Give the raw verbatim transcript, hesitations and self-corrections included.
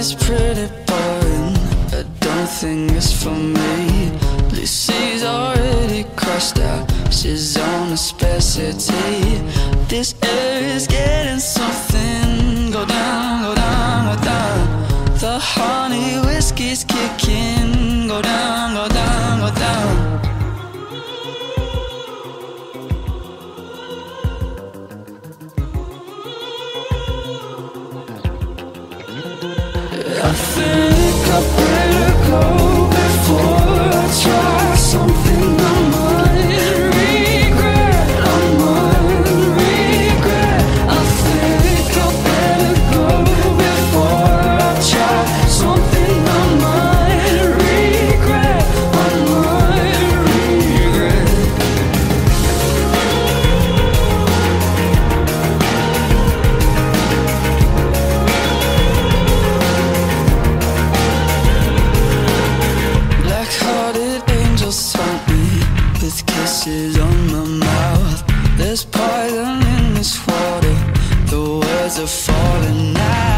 is pretty boring. I don't think it's for me. Lucy's already crushed out, she's on a specialty. This air is getting something. Go down, go down, go down. The honey whiskey's kicking. Go down, go down, go down. I think I better go before I try something I might regret. I might regret. I think I better go before I try something I might regret. I might regret. Black-hearted angels haunt me with kisses on my mouth. There's poison in this water, the words are falling out.